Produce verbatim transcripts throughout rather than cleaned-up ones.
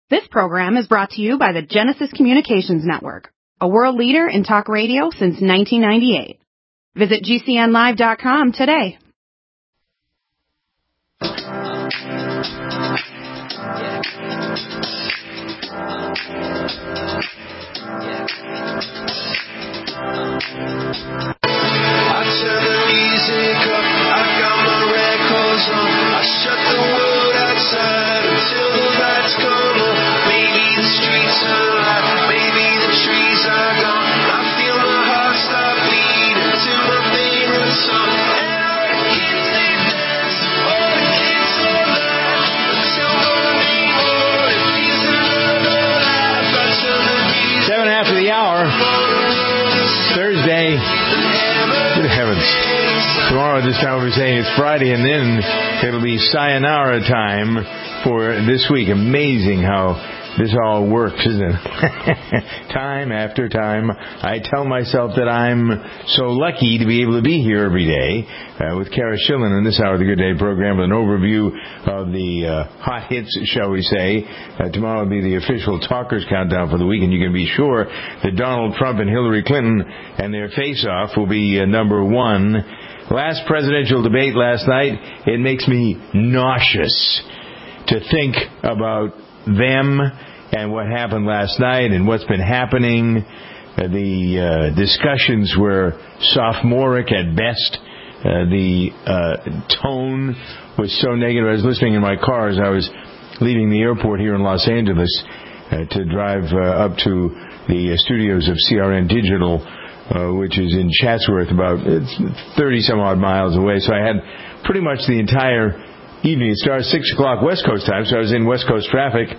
This program is brought to you by the Genesis Communications Network, a world leader in talk radio since nineteen ninety-eight. Visit G C N live dot com today. I turn the music up, I got my records on, I shut the world outside until the lights come on. Maybe the streets are alive, maybe the trees are gone. I feel my heart start beating to my favorite song. And all the kids they dance, all the kids all laugh until morning morning leaves another laugh. I turn the music Seven after the hour, Thursday. Good heavens. Tomorrow at this time we'll be saying it's Friday, and then it'll be sayonara time for this week. Amazing how this all works, isn't it? Time after time, I tell myself that I'm so lucky to be able to be here every day uh, with Kara Schillen in this hour of the Good Day program with an overview of the uh, hot hits, shall we say. Uh, tomorrow will be the official Talkers Countdown for the week, and you can be sure that Donald Trump and Hillary Clinton and their face-off will be uh, number one. Last presidential debate last night, it makes me nauseous to think about them and what happened last night and what's been happening. Uh, the uh, discussions were sophomoric at best. Uh, the uh, tone was so negative. I was listening in my car as I was leaving the airport here in Los Angeles uh, to drive uh, up to the uh, studios of C R N Digital, uh, which is in Chatsworth, about thirty some odd miles away. So I had pretty much the entire evening. It started six o'clock West Coast time, so I was in West Coast traffic.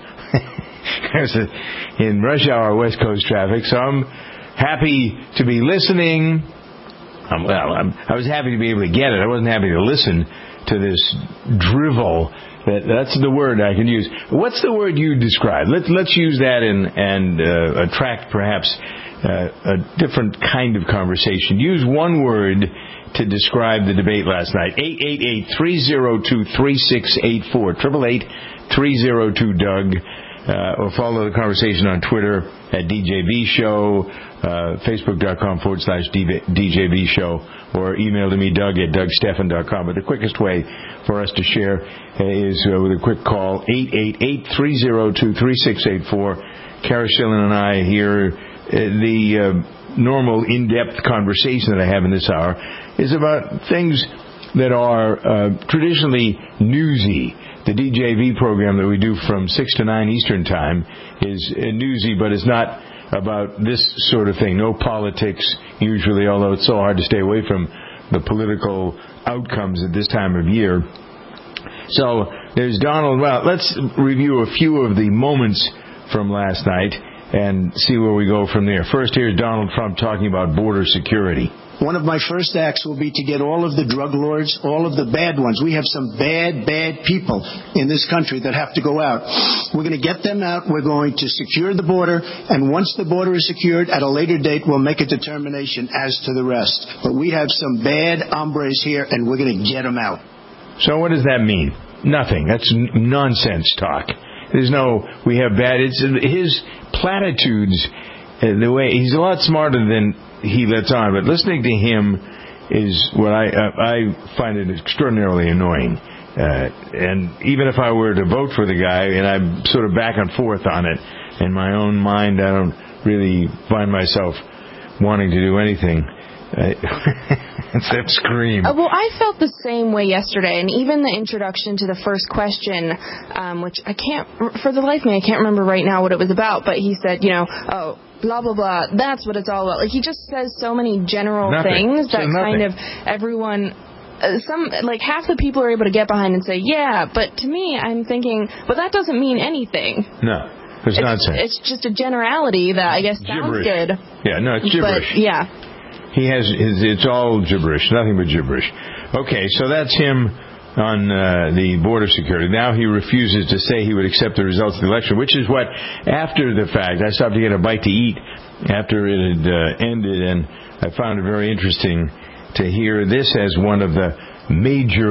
I was in rush hour West Coast traffic, so I'm happy to be listening. Um, well, I'm, I was happy to be able to get it. I wasn't happy to listen to this drivel. That, that's the word I can use. What's the word you describe? Let's let's use that and and uh, attract perhaps uh, a different kind of conversation. Use one word to describe the debate last night. eight eight eight, three oh two, three six eight four. eight eight eight, three oh two, Doug. Uh, or follow the conversation on Twitter at D J B Show, uh, Facebook.com forward slash DJB Show, or email to me, Doug at Doug Stephan dot com. But the quickest way for us to share is uh, with a quick call, eight eight eight, three oh two, three six eight four. Kara Schillen and I here. Uh, the uh, normal in-depth conversation that I have in this hour is about things that are uh, traditionally newsy. The D J V program that we do from six to nine Eastern Time is uh, newsy, but it's not about this sort of thing. No politics, usually, although it's so hard to stay away from the political outcomes at this time of year. So there's Donald. Well, let's review a few of the moments from last night and see where we go from there. First, here's Donald Trump talking about border security. One of my first acts will be to get all of the drug lords, all of the bad ones. We have some bad, bad people in this country that have to go out. We're going to get them out. We're going to secure the border. And once the border is secured, at a later date, we'll make a determination as to the rest. But we have some bad hombres here, and we're going to get them out. So what does that mean? Nothing. That's n- nonsense talk. There's no, we have bad, it's his platitudes, uh, the way, he's a lot smarter than he lets on, but listening to him is what I uh, I find it extraordinarily annoying. Uh, and even if I were to vote for the guy, and I'm sort of back and forth on it, in my own mind, I don't really find myself wanting to do anything. It's that scream. Uh, well, I felt the same way yesterday, and even the introduction to the first question, um, which I can't, for the life of me, I can't remember right now what it was about, but he said, you know, oh, blah, blah, blah, that's what it's all about. Like, he just says so many general nothing. things that so kind of everyone... Uh, some like half the people are able to get behind and say, yeah, but to me, I'm thinking, but that doesn't mean anything. No, it's, it's nonsense. It's just a generality that I guess sounds gibberish. good. Yeah, no, it's gibberish. But, yeah. He has, his, it's all gibberish, nothing but gibberish. Okay, so that's him on uh, the border security. Now he refuses to say he would accept the results of the election, which is what, after the fact, I stopped to get a bite to eat after it had uh, ended, and I found it very interesting to hear this as one of the major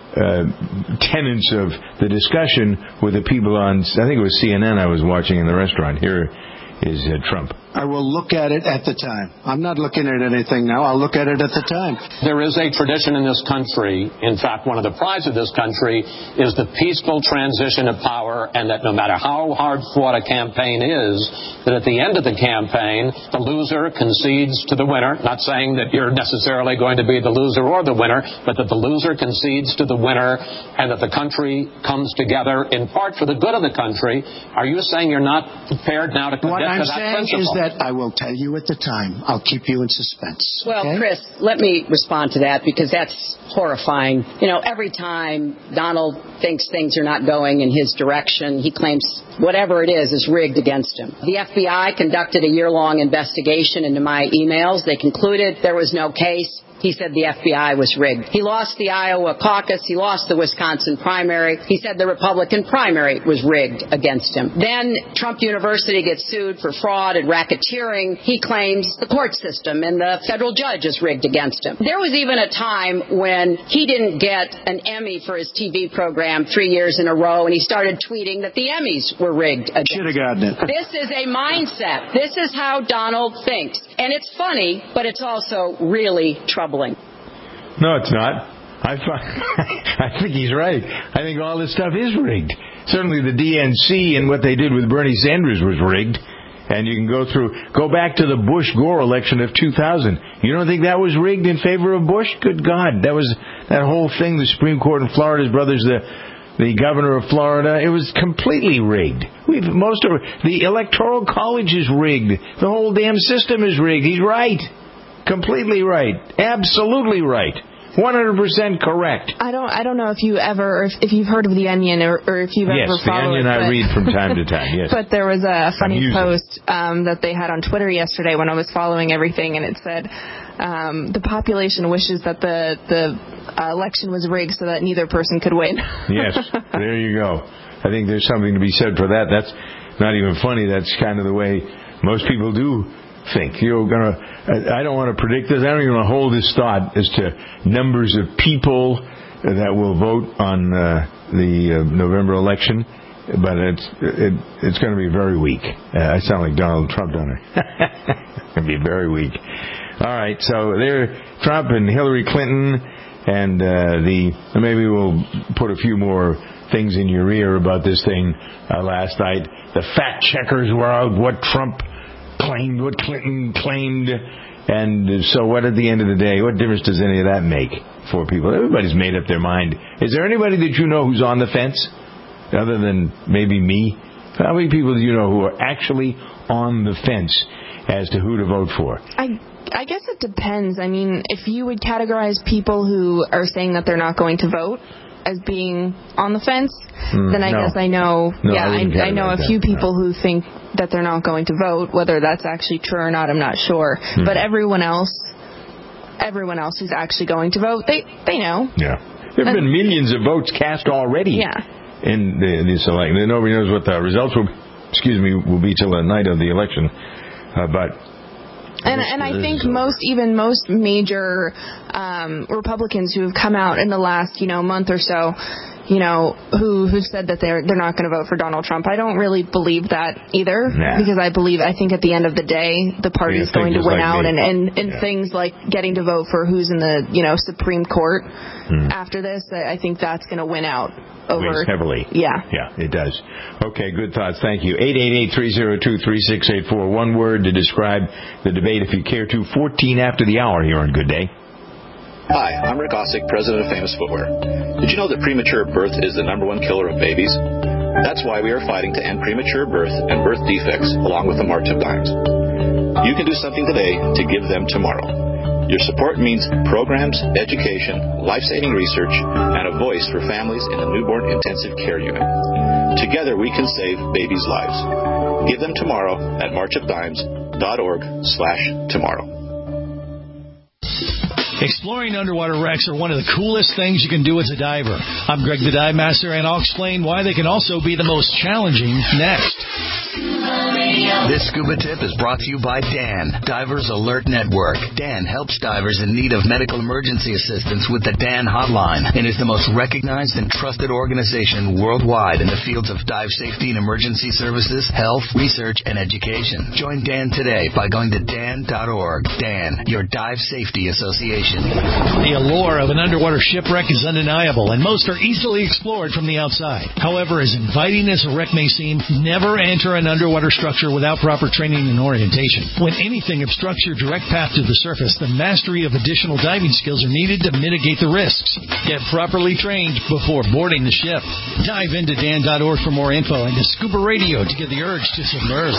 uh, tenets of the discussion with the people on, I think it was C N N I was watching in the restaurant. Here is uh, Trump. I will look at it at the time. I'm not looking at anything now. I'll look at it at the time. There is a tradition in this country. In fact, one of the prides of this country is the peaceful transition of power, and that no matter how hard fought a campaign is, that at the end of the campaign, the loser concedes to the winner. Not saying that you're necessarily going to be the loser or the winner, but that the loser concedes to the winner, and that the country comes together in part for the good of the country. Are you saying you're not prepared now to commit What I'm to that saying principle? is that I will tell you at the time. I'll keep you in suspense. Well, okay? Chris, let me respond to that because that's horrifying. You know, every time Donald thinks things are not going in his direction, he claims whatever it is is rigged against him. The F B I conducted a year-long investigation into my emails. They concluded there was no case. He said the F B I was rigged. He lost the Iowa caucus. He lost the Wisconsin primary. He said the Republican primary was rigged against him. Then Trump University gets sued for fraud and racketeering. He claims the court system and the federal judge is rigged against him. There was even a time when he didn't get an Emmy for his T V program three years in a row, and he started tweeting that the Emmys were rigged against him. Should have gotten it. This is a mindset. This is how Donald thinks. And it's funny, but it's also really troubling. No, it's not. I, I think he's right. I think all this stuff is rigged. Certainly the D N C and what they did with Bernie Sanders was rigged. And you can go through, go back to the Bush-Gore election of two thousand. You don't think that was rigged in favor of Bush? Good God. That was, that whole thing, the Supreme Court in Florida, his brother's the, the governor of Florida. It was completely rigged. We've, most of, the Electoral College is rigged. The whole damn system is rigged. He's right. Completely right. Absolutely right. one hundred percent correct. I don't I don't know if you ever, or if, if you've heard of The Onion, or, or if you've yes, ever followed Yes, The Onion it, I but, read from time to time, yes. But there was a funny Amusing. post um, that they had on Twitter yesterday when I was following everything, and it said, um, the population wishes that the, the uh, election was rigged so that neither person could win. Yes, there you go. I think there's something to be said for that. That's not even funny. That's kind of the way most people do think. You're gonna. I don't want to predict this. I don't even want to hold this thought as to numbers of people that will vote on uh, the uh, November election, but it's it, it's going to be very weak. Uh, I sound like Donald Trump, don't I? It's going to be very weak. All right, so there, Trump and Hillary Clinton, and uh, the maybe we'll put a few more things in your ear about this thing uh, last night. The fact checkers were out. What Trump claimed, what Clinton claimed, and so what at the end of the day, what difference does any of that make for people? Everybody's made up their mind. Is there anybody that you know who's on the fence, other than maybe me? How many people do you know who are actually on the fence as to who to vote for? I I guess it depends. I mean, if you would categorize people who are saying that they're not going to vote as being on the fence, mm, then I no. guess I know, no, yeah, I, I, I know a that. few people no. who think that they're not going to vote. Whether that's actually true or not, I'm not sure. Hmm. But everyone else, everyone else who's actually going to vote, they they know. Yeah, there have been millions of votes cast already. Yeah. In the, this election, nobody knows what the results will, excuse me, will be till the night of the election, uh, but. And and I think most, even most major um, Republicans who have come out in the last, you know, month or so, you know, who who said that they're they're not going to vote for Donald Trump. I don't really believe that either, nah. because I believe I think at the end of the day the party is going to win like out, me. and and, and yeah. things like getting to vote for who's in the, you know, Supreme Court hmm. after this, I think that's going to win out. Over heavily. Yeah. Yeah, it does. Okay, good thoughts. Thank you. eight eight eight, three oh two, three six eight four. One word to describe the debate if you care to. fourteen after the hour here on Good Day. Hi, I'm Rick Ossick, president of Famous Footwear. Did you know that premature birth is the number one killer of babies? That's why we are fighting to end premature birth and birth defects along with the March of Dimes. You can do something today to give them tomorrow. Your support means programs, education, life-saving research, and a voice for families in a newborn intensive care unit. Together we can save babies' lives. Give them tomorrow at march of dimes dot org slash tomorrow. Exploring underwater wrecks are one of the coolest things you can do as a diver. I'm Greg the Dive Master, and I'll explain why they can also be the most challenging next. This scuba tip is brought to you by D A N, Divers Alert Network. D A N helps divers in need of medical emergency assistance with the D A N hotline and is the most recognized and trusted organization worldwide in the fields of dive safety and emergency services, health, research, and education. Join D A N today by going to D A N dot org. D A N, your dive safety association. The allure of an underwater shipwreck is undeniable, and most are easily explored from the outside. However, as inviting as a wreck may seem, never enter an underwater structure without proper training and orientation. When anything obstructs your direct path to the surface, the mastery of additional diving skills are needed to mitigate the risks. Get properly trained before boarding the ship. Dive into D A N dot org for more info and to Scuba Radio to get the urge to submerge.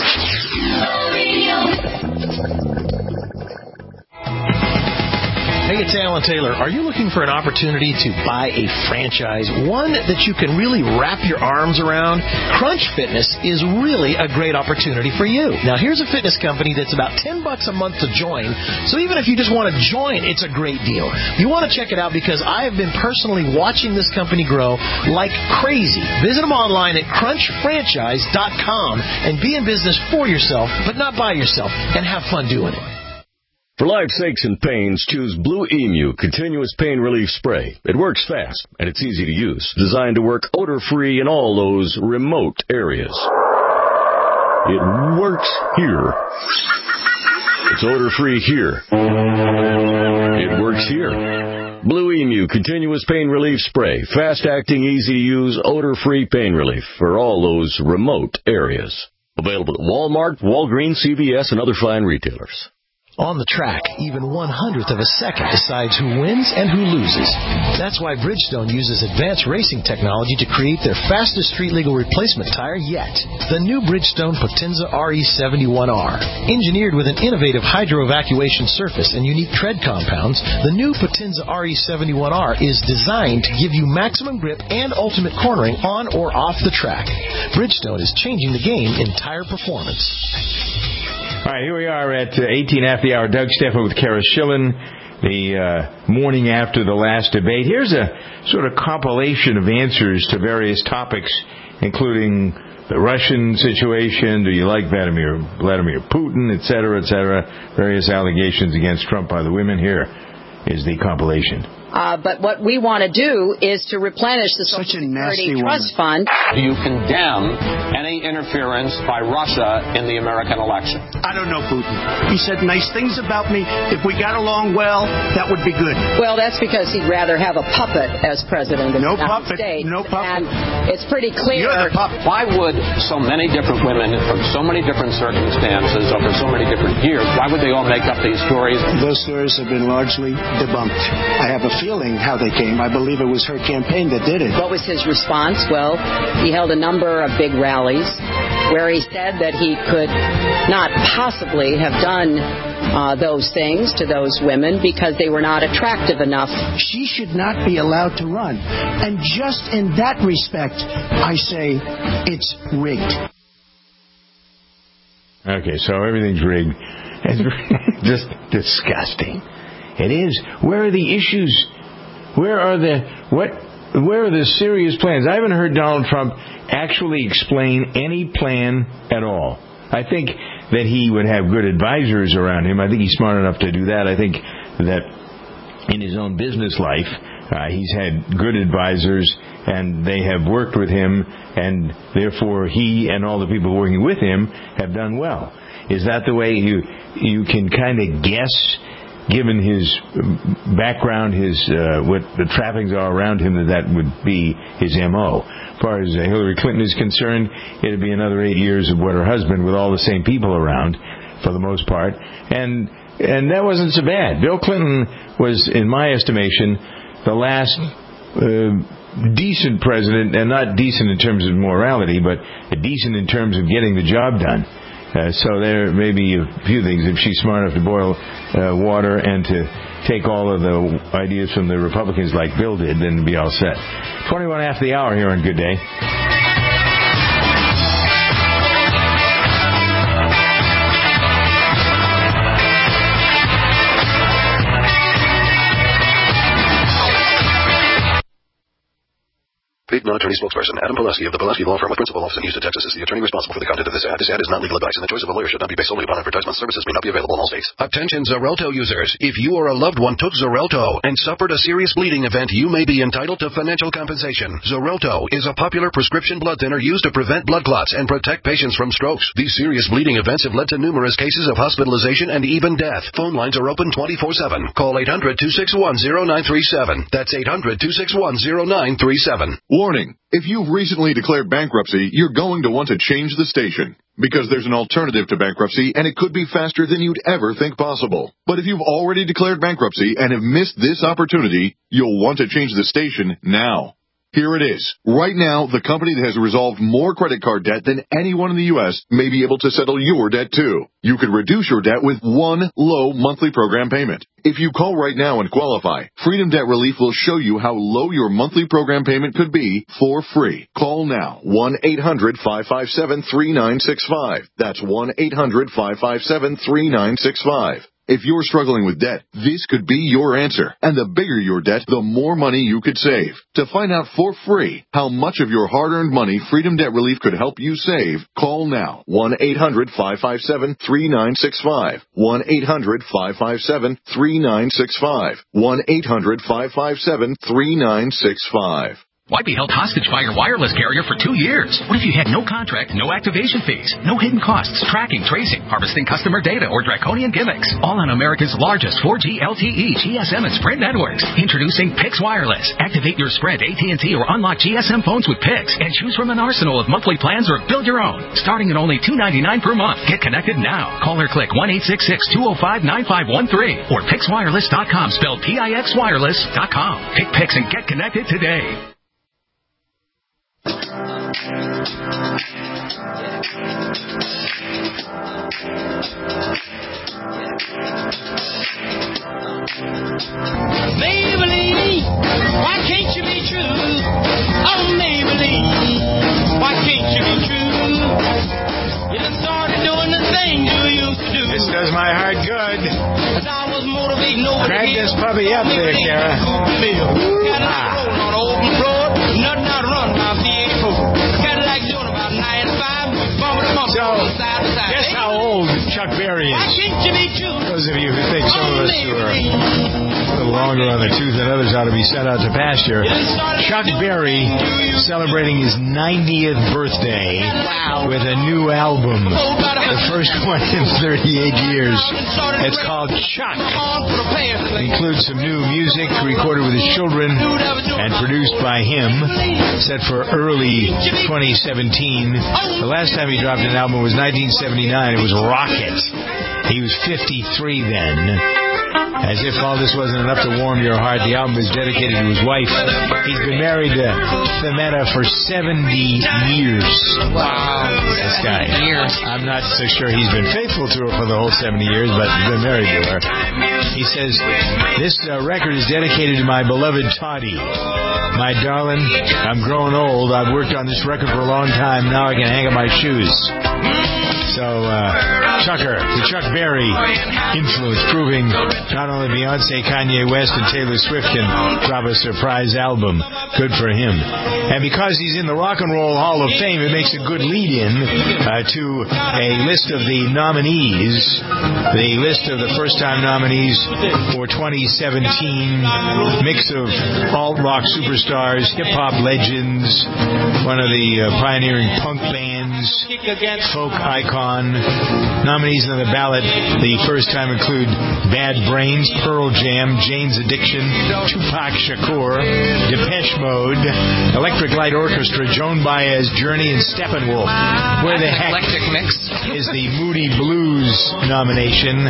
Hey, it's Alan Taylor. Are you looking for an opportunity to buy a franchise, one that you can really wrap your arms around? Crunch Fitness is really a great opportunity for you. Now, here's a fitness company that's about ten bucks a month to join, so even if you just want to join, it's a great deal. You want to check it out because I have been personally watching this company grow like crazy. Visit them online at crunch franchise dot com and be in business for yourself, but not by yourself, and have fun doing it. For life's aches and pains, choose Blue Emu Continuous Pain Relief Spray. It works fast, and it's easy to use. Designed to work odor-free in all those remote areas. It works here. It's odor-free here. It works here. Blue Emu Continuous Pain Relief Spray. Fast-acting, easy-to-use, odor-free pain relief for all those remote areas. Available at Walmart, Walgreens, C V S, and other fine retailers. On the track, even one hundredth of a second decides who wins and who loses. That's why Bridgestone uses advanced racing technology to create their fastest street-legal replacement tire yet. The new Bridgestone Potenza R E seventy-one R. Engineered with an innovative hydro-evacuation surface and unique tread compounds, the new Potenza R E seventy-one R is designed to give you maximum grip and ultimate cornering on or off the track. Bridgestone is changing the game in tire performance. All right, here we are at uh, eighteen after the hour. Doug Stephan with Kara Schillen, the uh, morning after the last debate. Here's a sort of compilation of answers to various topics, including the Russian situation, do you like Vladimir, Vladimir Putin, et cetera, et cetera, various allegations against Trump by the women. Here is the compilation. Uh, but what we want to do is to replenish the Social Security Trust Fund. Do you condemn any interference by Russia in the American election? I don't know Putin. He said nice things about me. If we got along well, that would be good. Well, that's because he'd rather have a puppet as president of no the United puppet. States. No puppet. And it's pretty clear. You're the puppet. Why would so many different women from so many different circumstances over so many different years, why would they all make up these stories? Those stories have been largely debunked. I have a feeling how they came. I believe it was her campaign that did it. What was his response? Well, he held a number of big rallies where he said that he could not possibly have done uh, those things to those women because they were not attractive enough. She should not be allowed to run. And just in that respect, I say it's rigged. Okay, so everything's rigged. It's just disgusting. It is. Where are the issues? Where are the what? Where are the serious plans? I haven't heard Donald Trump actually explain any plan at all. I think that he would have good advisors around him. I think he's smart enough to do that. I think that in his own business life, uh, he's had good advisors, and they have worked with him, and therefore he and all the people working with him have done well. Is that the way you you can kind of guess? Given his background, his uh, what the trappings are around him, that that would be his M O. As far as uh, Hillary Clinton is concerned, it'd be another eight years of what her husband, with all the same people around, for the most part, and and that wasn't so bad. Bill Clinton was, in my estimation, the last uh, decent president, and not decent in terms of morality, but decent in terms of getting the job done. Uh, so there may be a few things. If she's smart enough to boil uh, water and to take all of the ideas from the Republicans like Bill did, then it'd be all set. twenty-one after the hour here on Good Day. Pete non-attorney spokesperson. Adam Pileski of the Pileski Law Firm with principal office in Houston, Texas is the attorney responsible for the content of this ad. This ad is not legal advice, and the choice of a lawyer should not be based solely upon advertisement. Services may not be available in all states. Attention Xarelto users. If you or a loved one took Xarelto and suffered a serious bleeding event, you may be entitled to financial compensation. Xarelto is a popular prescription blood thinner used to prevent blood clots and protect patients from strokes. These serious bleeding events have led to numerous cases of hospitalization and even death. Phone lines are open twenty-four seven. Call eight hundred, two six one, zero nine three seven. That's eight hundred, two six one, zero nine three seven. Warning. If you've recently declared bankruptcy, you're going to want to change the station. Because there's an alternative to bankruptcy, and it could be faster than you'd ever think possible. But if you've already declared bankruptcy and have missed this opportunity, you'll want to change the station now. Here it is. Right now, the company that has resolved more credit card debt than anyone in the U S may be able to settle your debt too. You could reduce your debt with one low monthly program payment. If you call right now and qualify, Freedom Debt Relief will show you how low your monthly program payment could be for free. Call now. one eight hundred, five five seven, three nine six five. That's one eight hundred, five five seven, three nine six five. If you're struggling with debt, this could be your answer. And the bigger your debt, the more money you could save. To find out for free how much of your hard-earned money Freedom Debt Relief could help you save, call now. one eight hundred, five five seven, three nine six five. one eight hundred, five five seven, three nine six five. one eight hundred, five five seven, three nine six five. Why be held hostage by your wireless carrier for two years? What if you had no contract, no activation fees, no hidden costs, tracking, tracing, harvesting customer data, or draconian gimmicks? All on America's largest four G L T E, G S M, and Sprint networks. Introducing Pix Wireless. Activate your Sprint, A T and T, or unlock G S M phones with Pix and choose from an arsenal of monthly plans or build your own. Starting at only two ninety-nine per month. Get connected now. Call or click one eight six six, two oh five, nine five one three or pix wireless dot com, spelled P I X wireless dot com. Pick Pix and get connected today. Maybelline, why can't you be true? Oh, Maybelline, why can't you be true? You done started doing the things you used to do. This does my heart good. As I was motivating over Crank this puppy up there, Kara. Ah. On open road, nothing out run my V eighty-four. Cadillac doing about ninety-five, bumping them up so, side to side. Guess how old Chuck Berry is. Why can't you be true? Those of you who think some of us who are a little longer on the tooth than others ought to be sent out to pasture. Chuck Berry celebrating his ninetieth birthday wow. with a new album. The first one in thirty-eight years. It's called Chuck. It includes some new music recorded with his children and produced by him, set for early twenty seventeen. The last time he dropped an album was nineteen seventy-nine. It was Rocket. He was fifty-three then. As if all this wasn't enough to warm your heart, the album is dedicated to his wife. He's been married to Themetta for seventy years. Wow. This guy. Years. I'm not so sure he's been faithful to her for the whole seventy years, but he's been married to her. He says, this uh, record is dedicated to my beloved Toddy. My darling, I'm growing old. I've worked on this record for a long time. Now I can hang up my shoes. So, uh, Chucker, the Chuck Berry influence, proving not only Beyonce, Kanye West, and Taylor Swift can drop a surprise album. Good for him. And because he's in the Rock and Roll Hall of Fame, it makes a good lead-in uh, to a list of the nominees, the list of the first-time nominees for twenty seventeen, mix of alt-rock superstars, hip-hop legends, one of the uh, pioneering punk bands, folk icon. Nominees on the ballot the first time include Bad Brains, Pearl Jam, Jane's Addiction, Tupac Shakur, Depeche Mode, Electric Light Orchestra, Joan Baez, Journey, and Steppenwolf. Where the heck mix. is the Moody Blues nomination?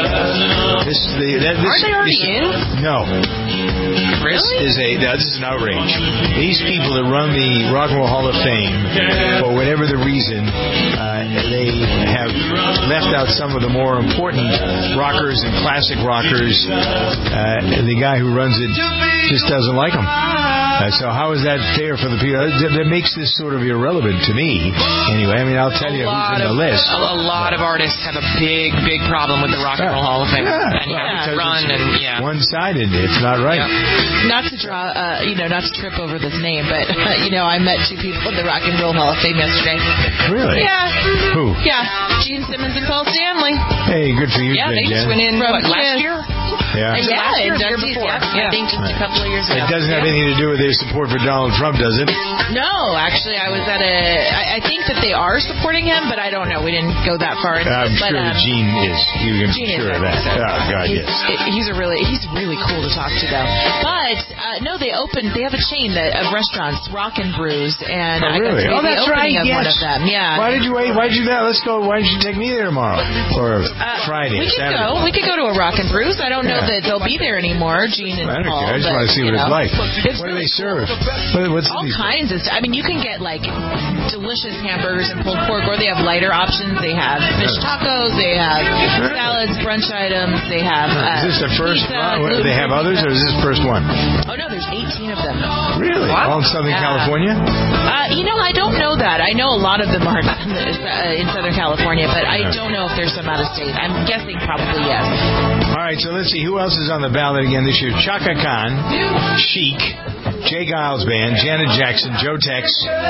This, the, that, this, Are they already this, in? No. Really? This is, a, no, this is an outrage. These people that run the Rock and Roll Hall of Fame, for whatever the reason, uh, they have left out some of the more important rockers and classic rockers. Uh, the guy who runs it just doesn't like them. Uh, so how is that fair for the people? That, that makes this sort of irrelevant to me. Anyway, I mean, I'll tell a you who's in of, the list. A, a lot of artists have a big, big problem with the Rock and Roll Hall of Fame. Yeah, and well, yeah, because run it's and yeah. one-sided. It's not right. Yep. Not to draw, uh, you know, not to trip over this name, but uh, you know, I met two people in the Rock and Roll Hall of Fame yesterday. Really? Yeah. Who? Yeah, Gene Simmons and Paul Stanley. Hey, good for you, Yeah, Jen. they just went in, what, last year? Yeah. Yeah, last year, and year Dusty's, before. yeah, Yeah. I think just a couple of years ago. It doesn't have Yeah. anything to do with their support for Donald Trump, does it? No, actually, I was at a. I, I think that they are supporting him, but I don't know. We didn't go that far into I'm it. But, sure um, that Gene is. You can Gene be is sure of very that. good. Oh, God, he's, yes. it, he's a really he's really cool to talk to though. But uh, no, they opened. They have a chain that, of restaurants, Rock and Brews, and Oh, I got really? to be Oh, the that's opening right. of Yes. one of them. Yeah. Why did you wait? Why did you do that? Let's go. Why didn't you take me there tomorrow or Uh, Friday? We could Saturday? go. We could go to a Rock and Brews. I don't know Yeah. that they'll be there anymore, Gene and I don't Paul. care. I just but, want to see you what it's know, like. It's What do really they serve? What, what's all these? kinds of stuff. I mean, you can get like delicious hamburgers and pulled pork, or they have lighter options. They have fish tacos. They have salads, brunch items. They have. Uh, Is this the first pizza, one? What, do they have gluten-free others, or is this the first one? Oh no, there's eighteen of them. Really? Wow. All in Southern Yeah. California? Uh, you know, I don't know that. I know a lot of them are uh, in Southern California, but I don't know if there's some out of state. I'm guessing probably yes. All right, so let's see. Who else is on the ballot again this year? Chaka Khan, Chic, Jay Giles Band, Janet Jackson, Joe Tex,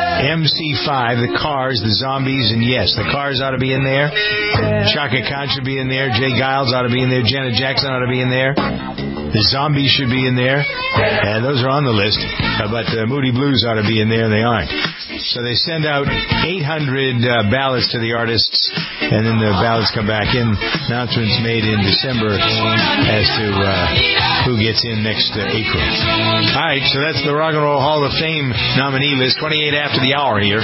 M C five, The Cars, The Zombies, and yes, The Cars ought to be in there. Chaka Khan should be in there. Jay Giles ought to be in there. Janet Jackson ought to be in there. The Zombies should be in there. And those are on the list. Uh, but uh, Moody Blues ought to be in there, and they aren't. So they send out eight hundred uh, ballots to the artists, and then the ballots come back in. Announcements made in December as to uh, who gets in next uh, April. All right, so that's the Rock and Roll Hall of Fame nominee list. twenty-eight after the hour here.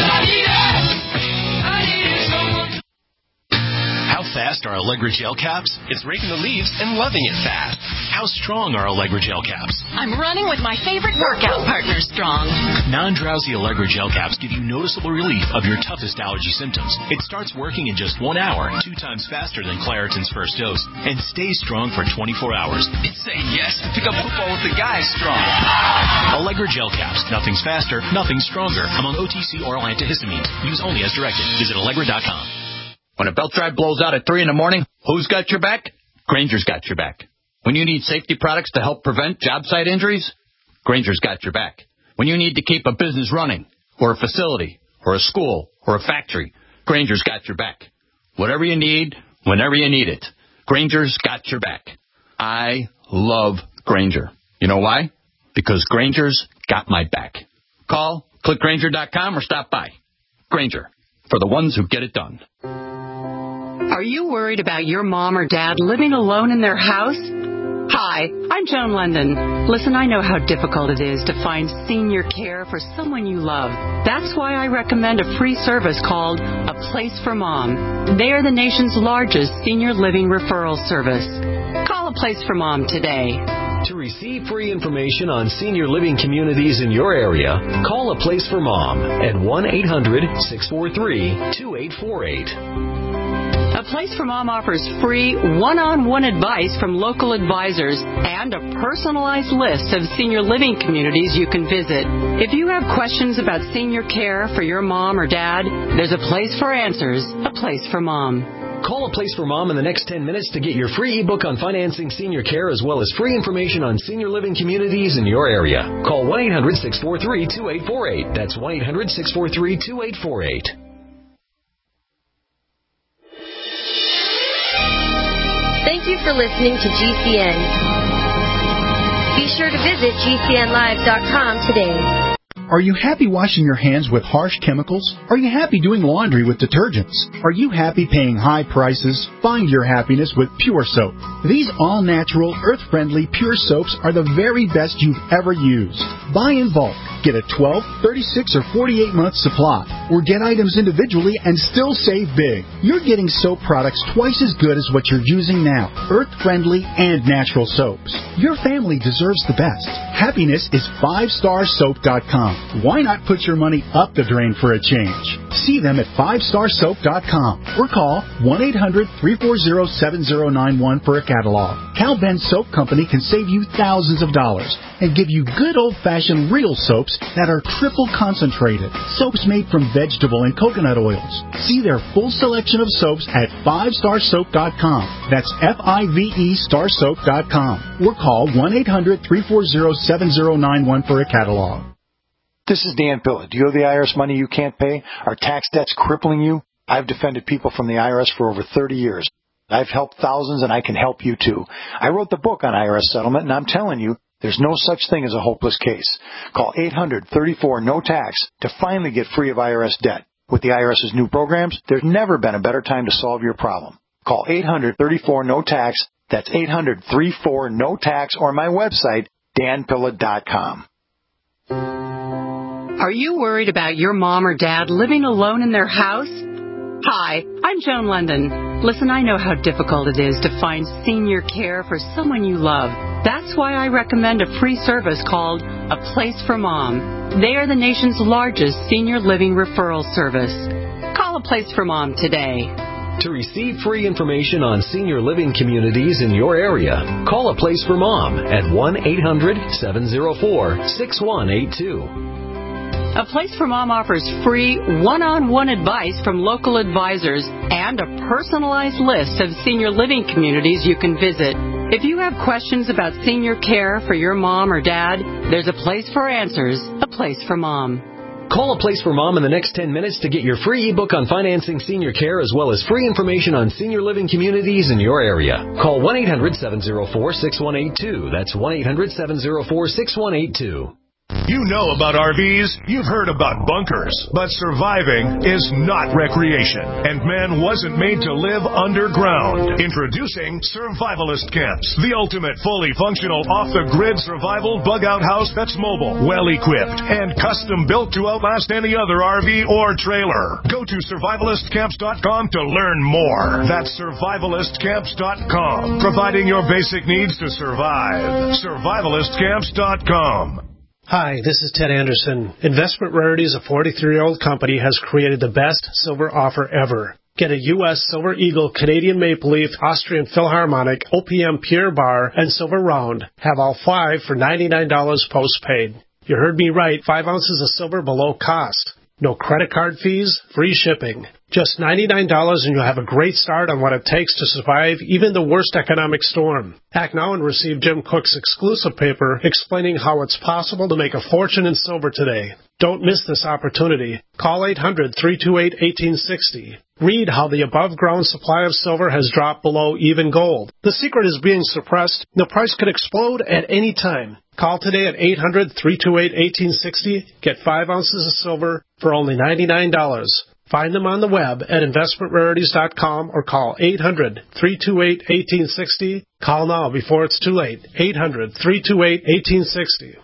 How fast are Allegra gel caps? It's raking the leaves and loving it fast. How strong are Allegra gel caps? I'm running with my favorite workout partner, Strong. Non-drowsy Allegra gel caps give you noticeable relief of your toughest allergy symptoms. It starts working in just one hour, two times faster than Claritin's first dose, and stays strong for twenty-four hours. It's saying yes. Pick up football with the guys, Strong. Allegra gel caps. Nothing's faster, nothing's stronger. Among O T C oral antihistamines. Use only as directed. Visit Allegra dot com. When a belt drive blows out at three in the morning, who's got your back? Granger's got your back. When you need safety products to help prevent job site injuries, Granger's got your back. When you need to keep a business running, or a facility, or a school, or a factory, Granger's got your back. Whatever you need, whenever you need it, Granger's got your back. I love Granger. You know why? Because Granger's got my back. Call, click Granger dot com, or stop by. Granger, for the ones who get it done. Are you worried about your mom or dad living alone in their house? Hi, I'm Joan London. Listen, I know how difficult it is to find senior care for someone you love. That's why I recommend a free service called A Place for Mom. They are the nation's largest senior living referral service. Call A Place for Mom today. To receive free information on senior living communities in your area, call A Place for Mom at one eight hundred six four three two eight four eight. A Place for Mom offers free one-on-one advice from local advisors and a personalized list of senior living communities you can visit. If you have questions about senior care for your mom or dad, there's a place for answers, A Place for Mom. Call A Place for Mom in the next ten minutes to get your free ebook on financing senior care as well as free information on senior living communities in your area. Call one eight hundred six four three two eight four eight. That's one eight hundred six four three two eight four eight. Thank you for listening to G C N. Be sure to visit G C N live dot com today. Are you happy washing your hands with harsh chemicals? Are you happy doing laundry with detergents? Are you happy paying high prices? Find your happiness with Pure Soap. These all-natural, earth-friendly Pure Soaps are the very best you've ever used. Buy in bulk. Get a twelve, thirty-six, or forty-eight month supply. Or get items individually and still save big. You're getting soap products twice as good as what you're using now. Earth-friendly and natural soaps. Your family deserves the best. Happiness is five star soap dot com. Why not put your money up the drain for a change? See them at five star soap dot com or call one eight hundred three four zero seven zero nine one for a catalog. Cal Ben Soap Company can save you thousands of dollars and give you good old-fashioned real soaps that are triple concentrated. Soaps made from vegetable and coconut oils. See their full selection of soaps at five star soap dot com. That's F I V E star soap dot com. Or call one eight hundred, three four zero, seven zero nine one for a catalog. This is Dan Pilla. Do you owe the I R S money you can't pay? Are tax debts crippling you? I've defended people from the I R S for over thirty years. I've helped thousands, and I can help you, too. I wrote the book on I R S settlement, and I'm telling you, there's no such thing as a hopeless case. Call eight hundred, thirty-four, no tax to finally get free of I R S debt. With the IRS's new programs, there's never been a better time to solve your problem. Call eight hundred, thirty-four, no tax. That's eight hundred, thirty-four, no tax, or my website, dan pilla dot com. Are you worried about your mom or dad living alone in their house? Hi, I'm Joan London. Listen, I know how difficult it is to find senior care for someone you love. That's why I recommend a free service called A Place for Mom. They are the nation's largest senior living referral service. Call A Place for Mom today. To receive free information on senior living communities in your area, call A Place for Mom at one eight hundred, seven zero four, six one eight two. A Place for Mom offers free one-on-one advice from local advisors and a personalized list of senior living communities you can visit. If you have questions about senior care for your mom or dad, there's a place for answers, A Place for Mom. Call A Place for Mom in the next ten minutes to get your free ebook on financing senior care as well as free information on senior living communities in your area. Call one eight hundred, seven zero four, six one eight two. That's one eight hundred, seven zero four, six one eight two. You know about R Vs, you've heard about bunkers, but surviving is not recreation, and man wasn't made to live underground. Introducing Survivalist Camps, the ultimate fully functional off-the-grid survival bug-out house that's mobile, well-equipped, and custom-built to outlast any other R V or trailer. Go to survivalist camps dot com to learn more. That's survivalist camps dot com, providing your basic needs to survive. survivalist camps dot com. Hi, this is Ted Anderson. Investment Rarities, a forty-three-year-old company, has created the best silver offer ever. Get a U S Silver Eagle, Canadian Maple Leaf, Austrian Philharmonic, O P M Pure Bar, and Silver Round. Have all five for ninety-nine dollars postpaid. You heard me right, five ounces of silver below cost. No credit card fees, free shipping. Just ninety-nine dollars and you'll have a great start on what it takes to survive even the worst economic storm. Act now and receive Jim Cook's exclusive paper explaining how it's possible to make a fortune in silver today. Don't miss this opportunity. Call eight hundred, three two eight, one eight six zero. Read how the above-ground supply of silver has dropped below even gold. The secret is being suppressed. The price could explode at any time. Call today at eight hundred, three two eight, one eight six zero. Get five ounces of silver for only ninety-nine dollars. Find them on the web at investment rarities dot com or call eight hundred, three two eight, one eight six zero. Call now before it's too late. eight hundred, three two eight, one eight six zero.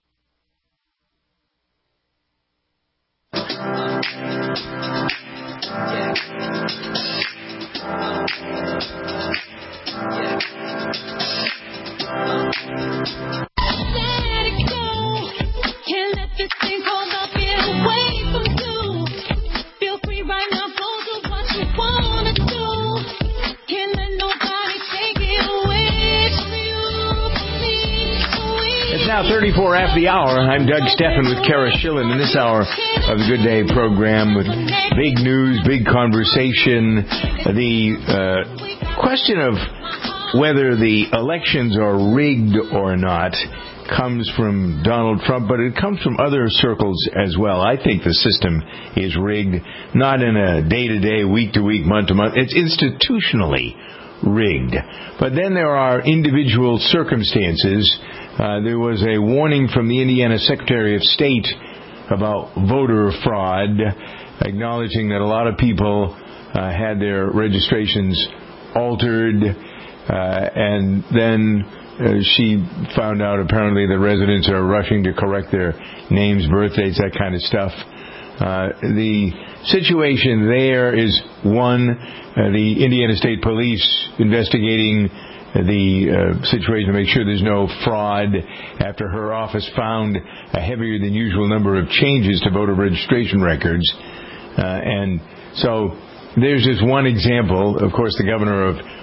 Now thirty-four after the hour. I'm Doug Steffen with Kara Schillen in this hour of the Good Day program with big news, big conversation. The uh, question of whether the elections are rigged or not comes from Donald Trump, but it comes from other circles as well. I think the system is rigged, not in a day-to-day, week-to-week, month-to-month. It's institutionally rigged. But then there are individual circumstances. Uh, there was a warning from the Indiana Secretary of State about voter fraud, acknowledging that a lot of people uh, had their registrations altered, uh, and then uh, she found out apparently the residents are rushing to correct their names, birthdays, that kind of stuff. Uh, the situation there is, one, uh, the Indiana State Police investigating the uh, situation to make sure there's no fraud after her office found a heavier than usual number of changes to voter registration records. Uh, and so there's just one example. Of course, the governor of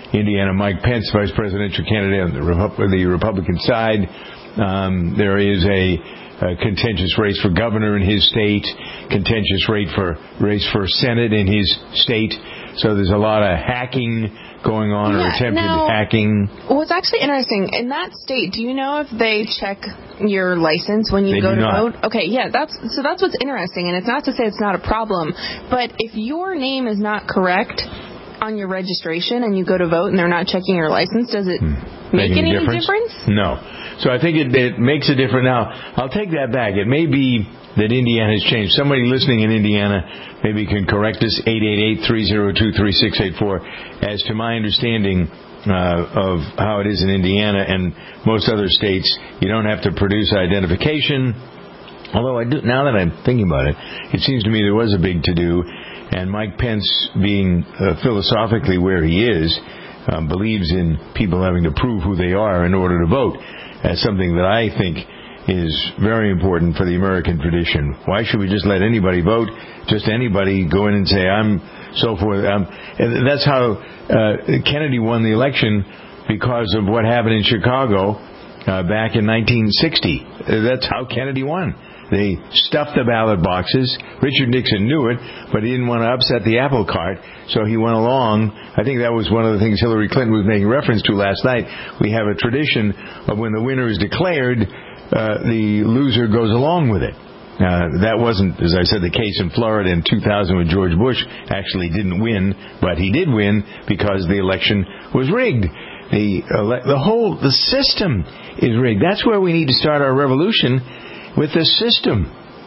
Indiana, Mike Pence, vice presidential candidate on the, Repu- the Republican side. Um, there is a A contentious race for governor in his state, contentious race for race for Senate in his state. So there's a lot of hacking going on, yeah, or attempted now, hacking. What's actually interesting, in that state, do you know if they check your license when you They go do to not. vote? Okay, yeah, that's so that's what's interesting, and it's not to say it's not a problem, but if your name is not correct on your registration and you go to vote and they're not checking your license, does it hmm. make, make any, any difference? difference? No. So I think it, it makes a difference. Now, I'll take that back. It may be that Indiana has changed. Somebody listening in Indiana maybe can correct us, eight eight eight, three oh two, three six eight four. As to my understanding uh, of how it is in Indiana and most other states, you don't have to produce identification. Although I do, now that I'm thinking about it, it seems to me there was a big to-do. And Mike Pence, being uh, philosophically where he is, um, believes in people having to prove who they are in order to vote. As something that I think is very important for the American tradition. Why should we just let anybody vote? Just anybody go in and say, I'm so forth. Um, and that's how uh, Kennedy won the election, because of what happened in Chicago uh, back in nineteen sixty. That's how Kennedy won. They stuffed the ballot boxes. Richard Nixon knew it, but he didn't want to upset the apple cart, so he went along. I think that was one of the things Hillary Clinton was making reference to last night. We have a tradition of when the winner is declared, uh, the loser goes along with it. Uh, that wasn't, as I said, the case in Florida in two thousand when George Bush actually didn't win, but he did win because the election was rigged. The, uh, the whole, the system is rigged. That's where we need to start our revolution, with the system.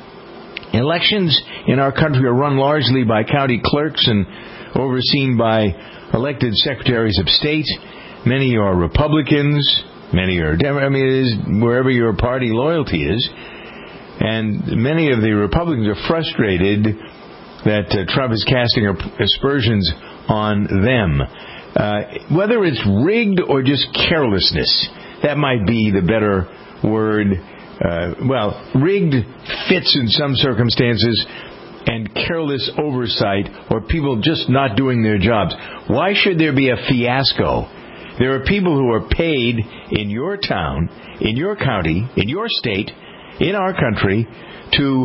Elections in our country are run largely by county clerks and overseen by elected secretaries of state. Many are Republicans. Many are Democrats. I mean, it is wherever your party loyalty is. And many of the Republicans are frustrated that uh, Trump is casting aspersions on them. Uh, whether it's rigged or just carelessness, that might be the better word. Uh, well, rigged fits in some circumstances, and careless oversight, or people just not doing their jobs. Why should there be a fiasco? There are people who are paid in your town, in your county, in your state, in our country, to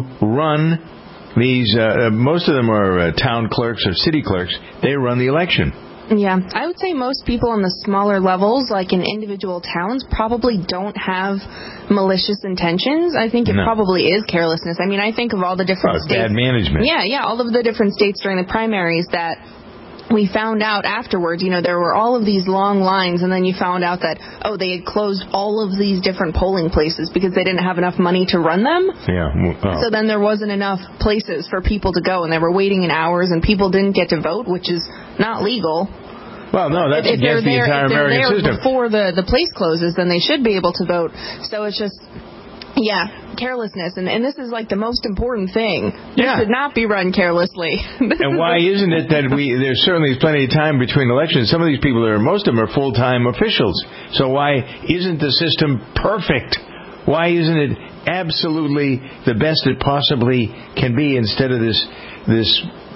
run these, uh, most of them are uh, town clerks or city clerks. They run the election. Yeah, I would say most people on the smaller levels, like in individual towns, probably don't have malicious intentions. I think it no. probably is carelessness. I mean, I think of all the different oh, states. Bad management. Yeah, yeah, all of the different states during the primaries that we found out afterwards, you know, there were all of these long lines, and then you found out that, oh, they had closed all of these different polling places because they didn't have enough money to run them. Yeah. Oh. So then there wasn't enough places for people to go, and they were waiting in hours, and people didn't get to vote, which is not legal. Well, no, that's if against the there, entire if they're American there system. Before the, the place closes, then they should be able to vote. So it's just, yeah, carelessness. And, and this is like the most important thing. This yeah. should not be run carelessly. And why isn't it that we, there's certainly plenty of time between elections. Some of these people, are most of them are full-time officials. So why isn't the system perfect? Why isn't it absolutely the best it possibly can be, instead of this, this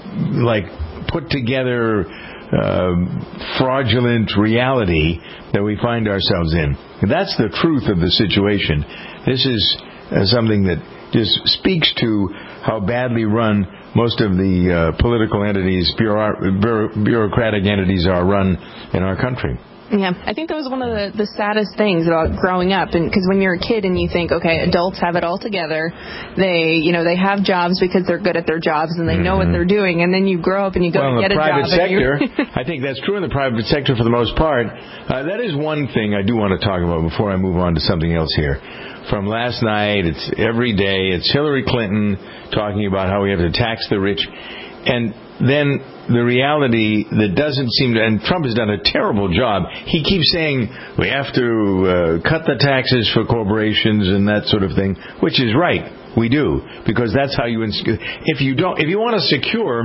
like, put together Uh, fraudulent reality that we find ourselves in? That's the truth of the situation. This is uh, something that just speaks to how badly run most of the uh, political entities, bureau- bureau- bureaucratic entities are run in our country. Yeah, I think that was one of the, the saddest things about growing up, and because when you're a kid and you think, okay, adults have it all together, they, you know, they have jobs because they're good at their jobs and they know mm-hmm. what they're doing, and then you grow up and you go well, to get a job. Well, in the private sector, and I think that's true in the private sector for the most part. Uh, that is one thing I do want to talk about before I move on to something else here. From last night, it's every day, it's Hillary Clinton talking about how we have to tax the rich, and then the reality that doesn't seem to, and Trump has done a terrible job. He keeps saying we have to uh, cut the taxes for corporations and that sort of thing, which is right. We do, because that's how you, if you don't, if you want to secure,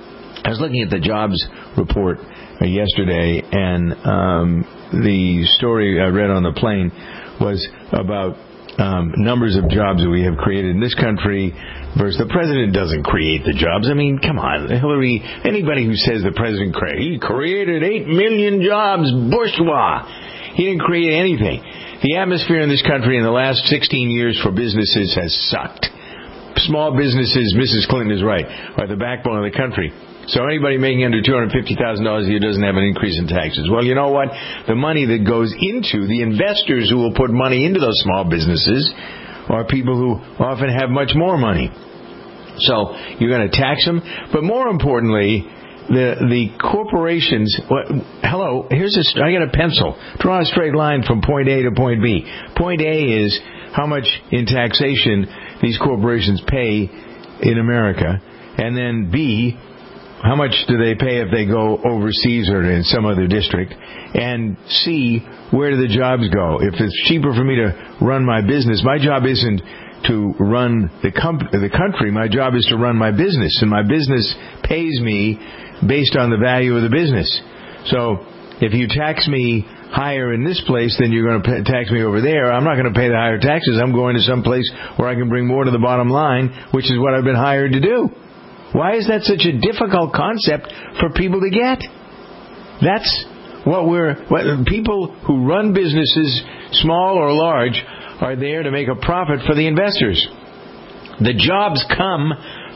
I was looking at the jobs report uh, yesterday, and um, the story I read on the plane was about um, numbers of jobs that we have created in this country Versus the president doesn't create the jobs. I mean, come on, Hillary. Anybody who says the president created, he created eight million jobs, bourgeois. He didn't create anything. The atmosphere in this country in the last sixteen years for businesses has sucked. Small businesses, Missus Clinton is right, are the backbone of the country. So anybody making under two hundred fifty thousand dollars a year doesn't have an increase in taxes. Well, you know what? The money that goes into, the investors who will put money into those small businesses are people who often have much more money. So you're going to tax them. But more importantly, the the corporations, what, hello, here's a, I got a pencil. Draw a straight line from point A to point B. Point A is how much in taxation these corporations pay in America. And then B, how much do they pay if they go overseas or in some other district? And C, where do the jobs go? If it's cheaper for me to run my business, my job isn't to run the, com- the country. My job is to run my business. And my business pays me based on the value of the business. So if you tax me higher in this place than you're going to pay, tax me over there, I'm not going to pay the higher taxes. I'm going to some place where I can bring more to the bottom line, which is what I've been hired to do. Why is that such a difficult concept for people to get? That's what we're... What, people who run businesses, small or large, are there to make a profit for the investors. The jobs come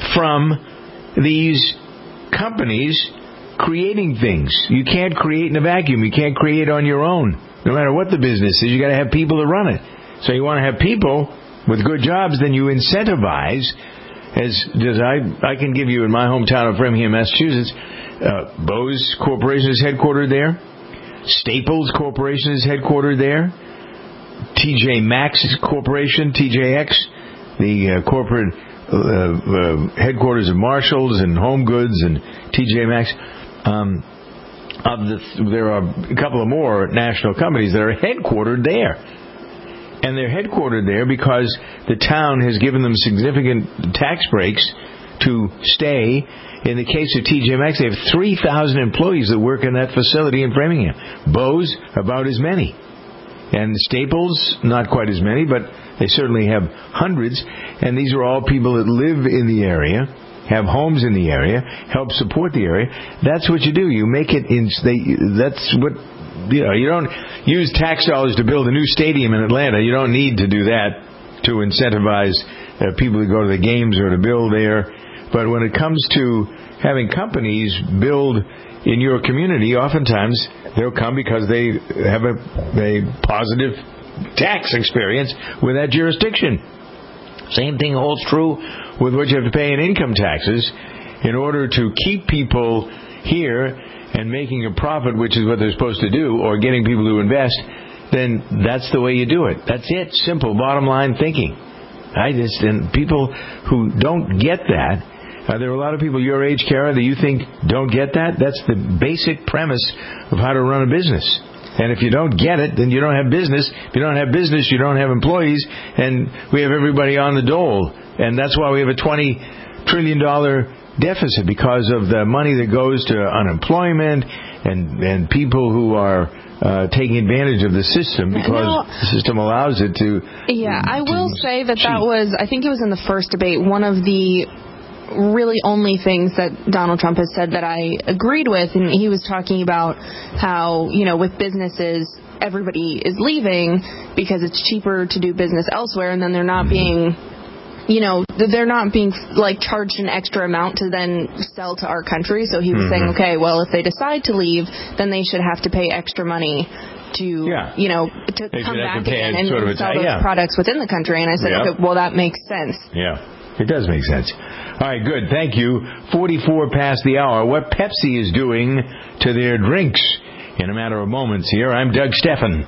from these companies creating things. You can't create in a vacuum. You can't create on your own. No matter what the business is, you got to have people to run it. So you want to have people with good jobs, then you incentivize. As does I, I can give you in my hometown of Framingham, Massachusetts, uh, Bose Corporation is headquartered there. Staples Corporation is headquartered there. T J Maxx Corporation, T J X, the uh, corporate uh, uh, headquarters of Marshalls and Home Goods and T J Maxx. Um, of the, there are a couple of more national companies that are headquartered there. And they're headquartered there because the town has given them significant tax breaks to stay. In the case of T J Maxx, they have three thousand employees that work in that facility in Framingham. Bose, about as many. And Staples, not quite as many, but they certainly have hundreds. And these are all people that live in the area, have homes in the area, help support the area. That's what you do. You make it in... They, that's what... You know, you don't use tax dollars to build a new stadium in Atlanta. You don't need to do that to incentivize uh, people to go to the games or to build there. But when it comes to having companies build in your community, oftentimes they'll come because they have a, a positive tax experience with that jurisdiction. Same thing holds true with what you have to pay in income taxes in order to keep people here and making a profit, which is what they're supposed to do, or getting people to invest. Then that's the way you do it. That's it. Simple, bottom line thinking. I just, and people who don't get that, uh, there are a lot of people your age, Kara, that you think don't get that. That's the basic premise of how to run a business. And if you don't get it, then you don't have business. If you don't have business, you don't have employees. And we have everybody on the dole. And that's why we have a twenty trillion dollars deficit, because of the money that goes to unemployment and, and people who are uh, taking advantage of the system because now, the system allows it to. Yeah, to I will say that cheat. that was, I think it was in the first debate, one of the really only things that Donald Trump has said that I agreed with, and he was talking about how, you know, with businesses, everybody is leaving because it's cheaper to do business elsewhere, and then they're not being, you know, they're not being like charged an extra amount to then sell to our country. So he was mm-hmm. saying, okay, well, if they decide to leave, then they should have to pay extra money to, yeah. you know, to they come back to in and, sort and of sell a, those yeah. products within the country. And I said, yep. okay, well, that makes sense. Yeah, it does make sense. All right, good. Thank you. forty-four past the hour. What Pepsi is doing to their drinks in a matter of moments here. I'm Doug Steffen.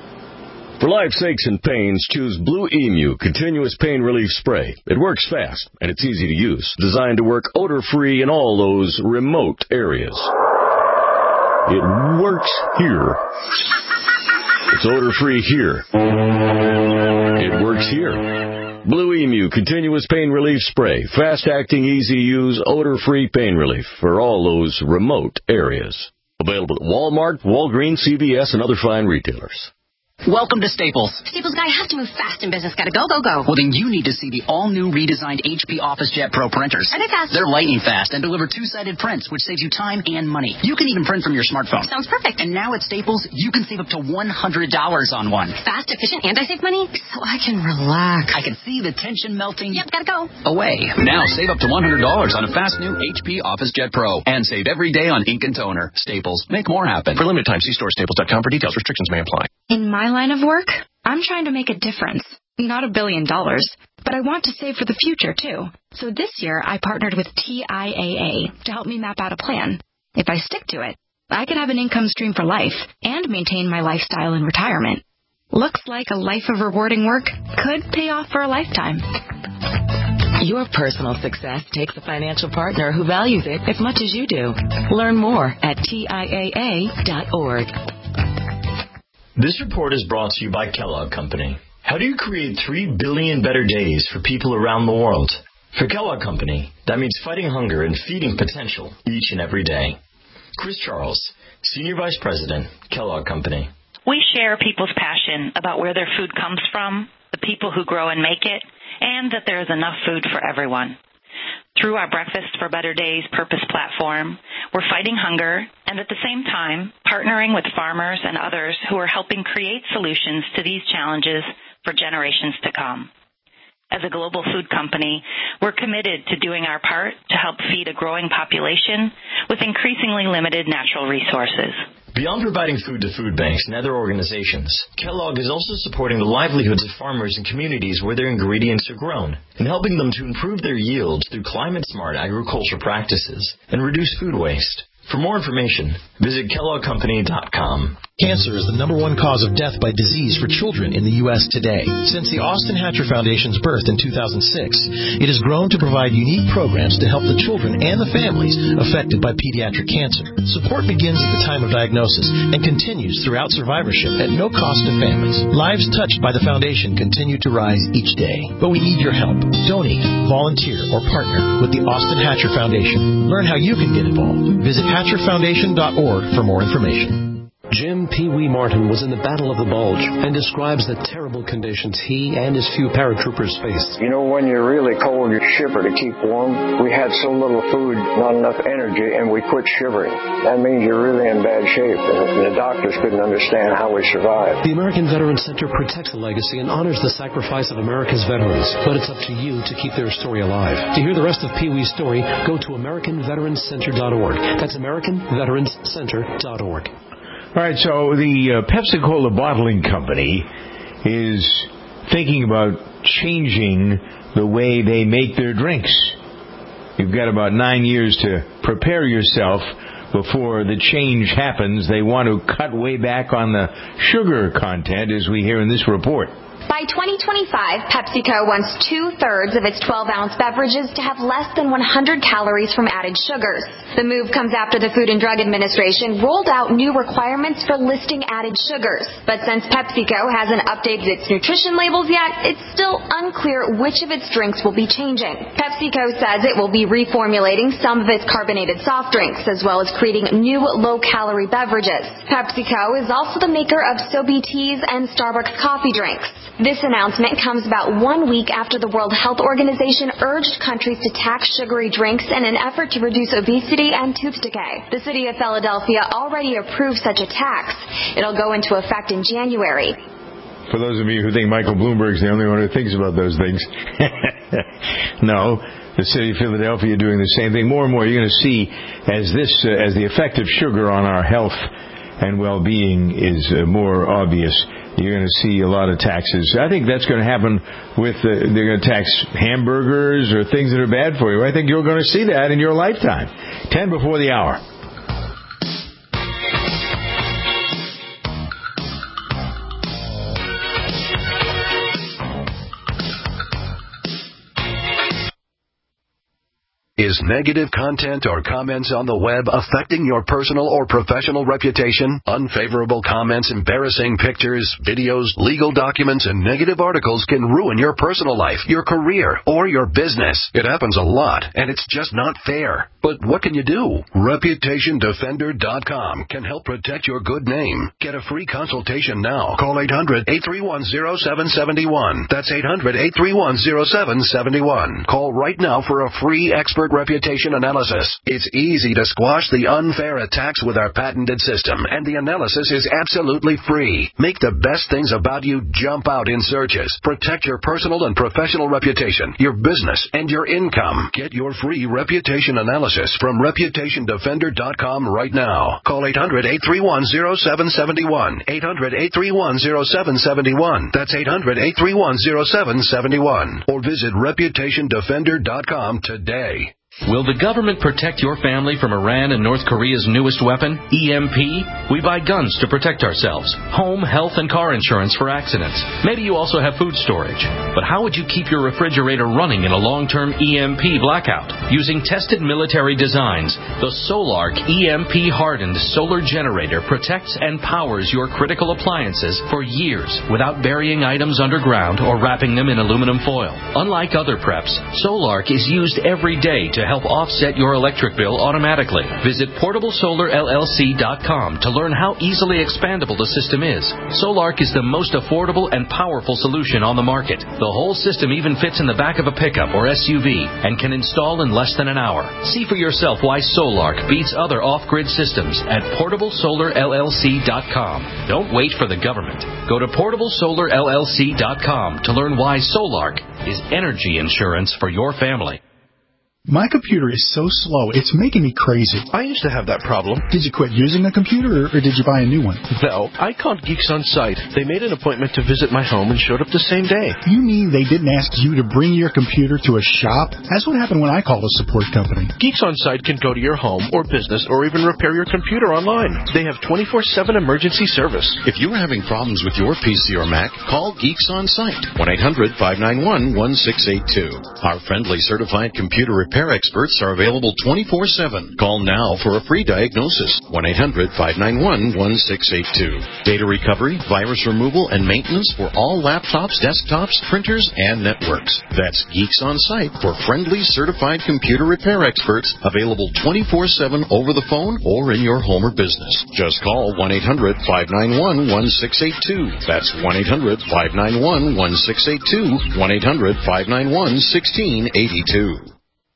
For life's aches and pains, choose Blue Emu Continuous Pain Relief Spray. It works fast, and it's easy to use. Designed to work odor-free in all those remote areas. It works here. It's odor-free here. It works here. Blue Emu Continuous Pain Relief Spray. Fast-acting, easy-to-use, odor-free pain relief for all those remote areas. Available at Walmart, Walgreens, C V S, and other fine retailers. Welcome to Staples. Staples guy, I have to move fast in business. Gotta go, go, go. Well, then you need to see the all-new redesigned H P OfficeJet Pro printers. Are they fast? They're lightning fast and deliver two-sided prints, which saves you time and money. You can even print from your smartphone. Sounds perfect. And now at Staples, you can save up to one hundred dollars on one. Fast, efficient, and I save money? So I can relax. I can see the tension melting. Yep, gotta go. Away. Now save up to one hundred dollars on a fast new H P OfficeJet Pro. And save every day on ink and toner. Staples. Make more happen. For limited time, see store staples dot com for details. Restrictions may apply. In my line of work, I'm trying to make a difference. Not a billion dollars, but I want to save for the future, too. So this year, I partnered with T I A A to help me map out a plan. If I stick to it, I could have an income stream for life and maintain my lifestyle in retirement. Looks like a life of rewarding work could pay off for a lifetime. Your personal success takes a financial partner who values it as much as you do. Learn more at T I A A dot org. This report is brought to you by Kellogg Company. How do you create three billion better days for people around the world? For Kellogg Company, that means fighting hunger and feeding potential each and every day. Chris Charles, Senior Vice President, Kellogg Company. We share people's passion about where their food comes from, the people who grow and make it, and that there is enough food for everyone. Through our Breakfast for Better Days purpose platform, we're fighting hunger and at the same time partnering with farmers and others who are helping create solutions to these challenges for generations to come. As a global food company, we're committed to doing our part to help feed a growing population with increasingly limited natural resources. Beyond providing food to food banks and other organizations, Kellogg is also supporting the livelihoods of farmers and communities where their ingredients are grown and helping them to improve their yields through climate-smart agriculture practices and reduce food waste. For more information, visit Kellogg Company dot com. Cancer is the number one cause of death by disease for children in the U S today. Since the Austin Hatcher Foundation's birth in two thousand six, it has grown to provide unique programs to help the children and the families affected by pediatric cancer. Support begins at the time of diagnosis and continues throughout survivorship at no cost to families. Lives touched by the foundation continue to rise each day, but we need your help. Donate, volunteer, or partner with the Austin Hatcher Foundation. Learn how you can get involved. Visit Hatcher Foundation dot org for more information. Jim Pee Wee Martin was in the Battle of the Bulge and describes the terrible conditions he and his few paratroopers faced. You know, when you're really cold, you shiver to keep warm. We had so little food, not enough energy, and we quit shivering. That means you're really in bad shape, and the doctors couldn't understand how we survived. The American Veterans Center protects the legacy and honors the sacrifice of America's veterans, but it's up to you to keep their story alive. To hear the rest of Pee Wee's story, go to American Veterans Center dot org. That's American Veterans Center dot org. All right, so the uh, Pepsi-Cola bottling company is thinking about changing the way they make their drinks. You've got about nine years to prepare yourself before the change happens. They want to cut way back on the sugar content, as we hear in this report. By twenty twenty-five, PepsiCo wants two-thirds of its twelve-ounce beverages to have less than one hundred calories from added sugars. The move comes after the Food and Drug Administration rolled out new requirements for listing added sugars. But since PepsiCo hasn't updated its nutrition labels yet, it's still unclear which of its drinks will be changing. PepsiCo says it will be reformulating some of its carbonated soft drinks, as well as creating new low-calorie beverages. PepsiCo is also the maker of Sobe teas and Starbucks coffee drinks. This announcement comes about one week after the World Health Organization urged countries to tax sugary drinks in an effort to reduce obesity and tooth decay. The city of Philadelphia already approved such a tax. It'll go into effect in January. For those of you who think Michael Bloomberg's the only one who thinks about those things, no. The city of Philadelphia doing the same thing. More and more you're going to see as this, uh, as the effect of sugar on our health and well-being is uh, more obvious. You're going to see a lot of taxes. I think that's going to happen with, uh, they're going to tax hamburgers or things that are bad for you. I think you're going to see that in your lifetime. Ten before the hour. Is Is negative content or comments on the web affecting your personal or professional reputation? Unfavorable comments, embarrassing pictures, videos, legal documents, and negative articles can ruin your personal life, your career, or your business. It happens a lot, and it's just not fair. But what can you do? Reputation Defender dot com can help protect your good name. Get a free consultation now. Call eight hundred, eight three one, zero seven seven one. That's eight hundred, eight three one, zero seven seven one. Call right now for a free expert reputation analysis. It's easy to squash the unfair attacks with our patented system, and the analysis is absolutely free. Make the best things about you jump out in searches. Protect your personal and professional reputation, your business, and your income. Get your free reputation analysis from Reputation Defender dot com right now. Call eight hundred, eight three one, zero seven seven one. eight hundred, eight three one, zero seven seven one. That's eight hundred, eight three one, zero seven seven one. Or visit Reputation Defender dot com today. Will the government protect your family from Iran and North Korea's newest weapon, E M P? We buy guns to protect ourselves, home, health, and car insurance for accidents. Maybe you also have food storage. But how would you keep your refrigerator running in a long-term E M P blackout? Using tested military designs, the Solark E M P-hardened solar generator protects and powers your critical appliances for years without burying items underground or wrapping them in aluminum foil. Unlike other preps, Solark is used every day to help offset your electric bill automatically. Visit portable solar L L C dot com to learn how easily expandable the system is. Solark is the most affordable and powerful solution on the market. The whole system even fits in the back of a pickup or S U V and can install in less than an hour. See for yourself why Solark beats other off-grid systems at portable solar L L C dot com. Don't wait for the government. Go to portable solar L L C dot com to learn why Solark is energy insurance for your family. My computer is so slow, it's making me crazy. I used to have that problem. Did you quit using a computer, or, or did you buy a new one? No, I called Geeks On Site. They made an appointment to visit my home and showed up the same day. You mean they didn't ask you to bring your computer to a shop? That's what happened when I called a support company. Geeks On Site can go to your home or business or even repair your computer online. They have twenty-four seven emergency service. If you're having problems with your P C or Mac, call Geeks On Site. one eight hundred, five nine one, one six eight two. Our friendly certified computer repair experts are available twenty-four seven. Call now for a free diagnosis. one eight hundred, five nine one, one six eight two. Data recovery, virus removal, and maintenance for all laptops, desktops, printers, and networks. That's Geeks On Site for friendly certified computer repair experts, available twenty-four seven over the phone or in your home or business. Just call one eight hundred, five nine one, one six eight two. That's one eight hundred, five nine one, one six eight two. one eight hundred, five nine one, one six eight two.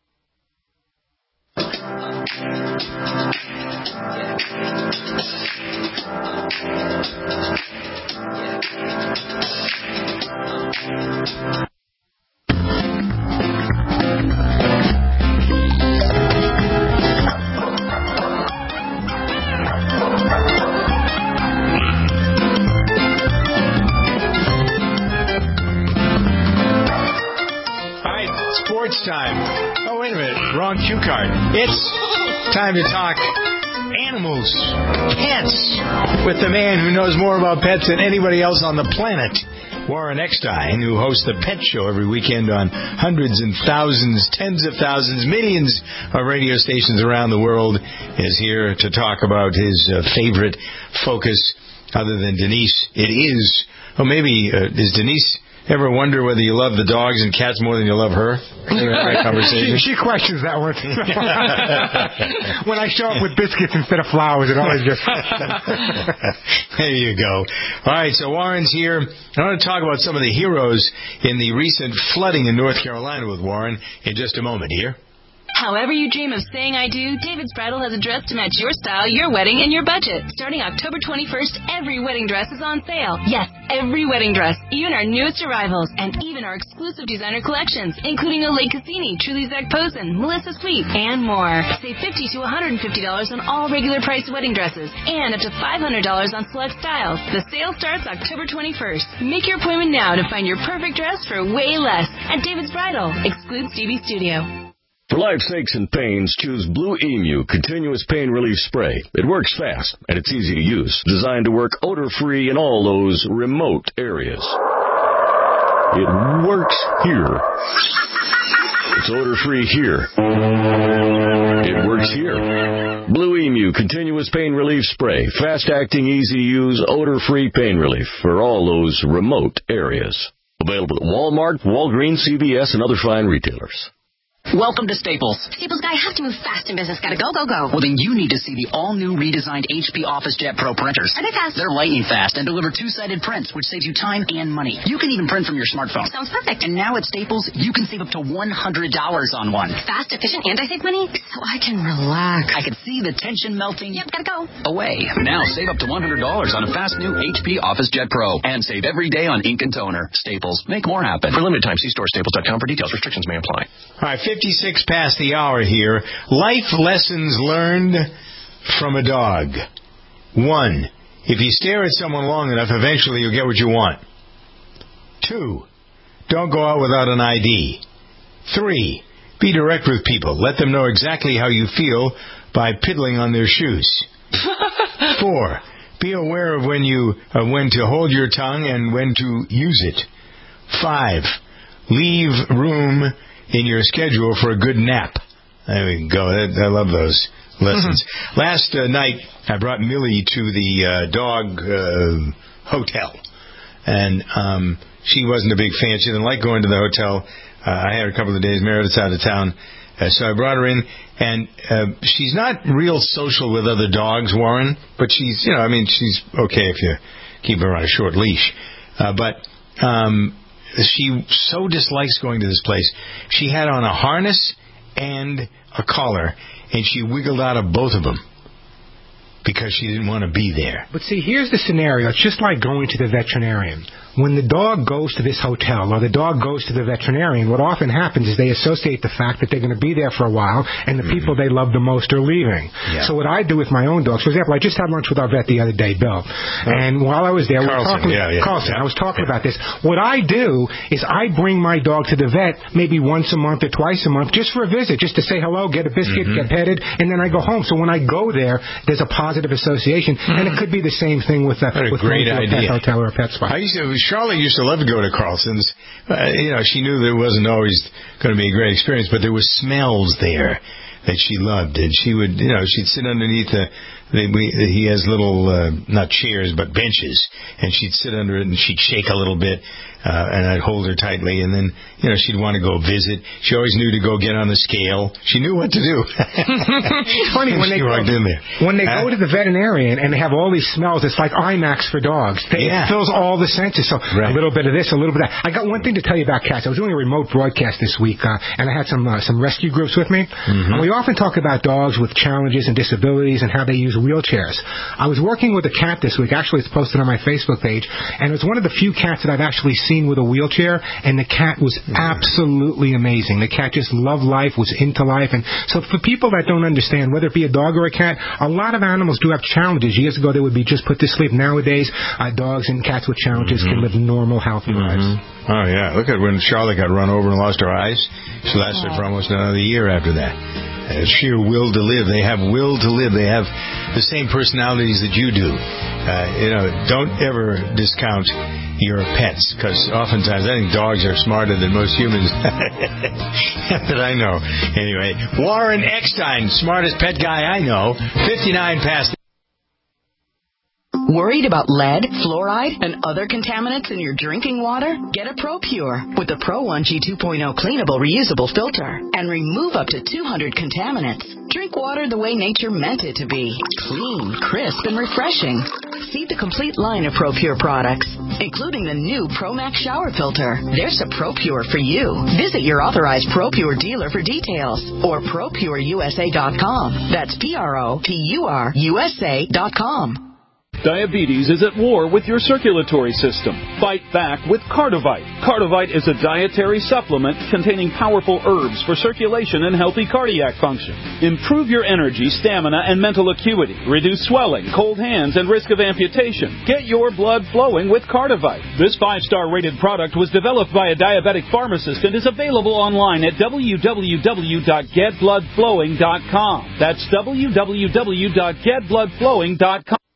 Sports time. Oh, wait a minute. Wrong cue card. It's time to talk animals, pets, with the man who knows more about pets than anybody else on the planet, Warren Eckstein, who hosts the Pet Show every weekend on hundreds and thousands, tens of thousands, millions of radio stations around the world, is here to talk about his uh, favorite focus, other than Denise. It is, oh, maybe, uh, is Denise... Ever wonder whether you love the dogs and cats more than you love her? That conversation? she, she questions that one. When I show up with biscuits instead of flowers, it always just... There you go. All right, so Warren's here. I want to talk about some of the heroes in the recent flooding in North Carolina with Warren in just a moment here. However you dream of saying I do, David's Bridal has a dress to match your style, your wedding, and your budget. Starting October twenty-first, every wedding dress is on sale. Yes, every wedding dress, even our newest arrivals, and even our exclusive designer collections, including Olay Cassini, Truly Zach Posen, Melissa Sweet, and more. Save fifty to one hundred fifty dollars on all regular price wedding dresses, and up to five hundred dollars on select styles. The sale starts October twenty-first. Make your appointment now to find your perfect dress for way less at David's Bridal. Excludes D B Studio. For life's aches and pains, choose Blue Emu Continuous Pain Relief Spray. It works fast, and it's easy to use. Designed to work odor-free in all those remote areas. It works here. It's odor-free here. It works here. Blue Emu Continuous Pain Relief Spray. Fast-acting, easy-to-use, odor-free pain relief for all those remote areas. Available at Walmart, Walgreens, C V S, and other fine retailers. Welcome to Staples. Staples guy, I have to move fast in business. Gotta go, go, go. Well, then you need to see the all-new redesigned H P OfficeJet Pro printers. Are they fast? They're lightning fast and deliver two-sided prints, which saves you time and money. You can even print from your smartphone. Sounds perfect. And now at Staples, you can save up to one hundred dollars on one. Fast, efficient, and I save money? So I can relax. I can see the tension melting. Yep, gotta go. Away. Now save up to one hundred dollars on a fast new H P OfficeJet Pro. And save every day on ink and toner. Staples. Make more happen. For limited time, see store staples dot com for details. Restrictions may apply. All right, fifty-six past the hour here. Life lessons learned from a dog. One, if you stare at someone long enough, eventually you'll get what you want. Two, don't go out without an I D. Three, be direct with people. Let them know exactly how you feel by piddling on their shoes. Four, be aware of when you uh, when to hold your tongue and when to use it. Five, leave room in your schedule for a good nap. There we go. I love those lessons. Mm-hmm. Last uh, night, I brought Millie to the uh, dog uh, hotel, and um, she wasn't a big fan. She didn't like going to the hotel. Uh, I had her a couple of days. Meredith's out of town, uh, so I brought her in, and uh, she's not real social with other dogs, Warren, but she's, you know, I mean, she's okay if you keep her on a short leash. Uh, but um she so dislikes going to this place. She had on a harness and a collar, and she wiggled out of both of them because she didn't want to be there. But see, here's the scenario. It's just like going to the veterinarian. When the dog goes to this hotel or the dog goes to the veterinarian, what often happens is they associate the fact that they're going to be there for a while and the mm-hmm. people they love the most are leaving. Yeah. So what I do with my own dogs, for example, I just had lunch with our vet the other day, Bill. Oh. And while I was there, Carlson, we were talking, yeah, yeah. Carlson, yeah. I was talking yeah. about this. What I do is I bring my dog to the vet maybe once a month or twice a month just for a visit, just to say hello, get a biscuit, mm-hmm. get petted, and then I go home. So when I go there, there's a positive association. Mm-hmm. And it could be the same thing with, uh, with going to a pet hotel or a pet spot. I used to, Charlotte used to love to go to Carlson's. Uh, you know, she knew there wasn't always going to be a great experience, but there were smells there that she loved, and she would, you know, she'd sit underneath the. the we, he has little, uh, not chairs, but benches, and she'd sit under it and she'd shake a little bit, uh, and I'd hold her tightly, and then, you know, she'd want to go visit. She always knew to go get on the scale. She knew what to do. It's funny when they, go, in there. when they huh? go to the veterinarian and they have all these smells, it's like IMAX for dogs. They, yeah. It fills all the senses. So right. a little bit of this, a little bit of that. I got one thing to tell you about cats. I was doing a remote broadcast this week, uh, and I had some uh, some rescue groups with me. Mm-hmm. And we often talk about dogs with challenges and disabilities and how they use wheelchairs. I was working with a cat this week. Actually, it's posted on my Facebook page, and it was one of the few cats that I've actually seen with a wheelchair, and the cat was absolutely amazing. The cat just loved life, was into life, and so for people that don't understand, whether it be a dog or a cat, a lot of animals do have challenges. Years ago, they would be just put to sleep. Nowadays, uh, dogs and cats with challenges mm-hmm. can live normal, healthy mm-hmm. lives. Oh, yeah. Look at when Charlotte got run over and lost her eyes. She lasted oh. for almost another year after that. Uh, sheer will to live. They have will to live. They have the same personalities that you do. Uh, you know, don't ever discount your pets, because oftentimes I think dogs are smarter than most humans that I know. Anyway, Warren Eckstein, smartest pet guy I know, fifty-nine past. Worried about lead, fluoride, and other contaminants in your drinking water? Get a ProPure with the Pro one G two point oh cleanable reusable filter and remove up to two hundred contaminants. Drink water the way nature meant it to be. Clean, crisp, and refreshing. See the complete line of ProPure products, including the new ProMax shower filter. There's a ProPure for you. Visit your authorized ProPure dealer for details or Pro Pure U S A dot com. That's P R O P U R U S A dot com. Diabetes is at war with your circulatory system. Fight back with Cardivite. Cardivite is a dietary supplement containing powerful herbs for circulation and healthy cardiac function. Improve your energy, stamina, and mental acuity. Reduce swelling, cold hands, and risk of amputation. Get your blood flowing with Cardivite. This five-star rated product was developed by a diabetic pharmacist and is available online at w w w dot get blood flowing dot com. That's w w w dot get blood flowing dot com.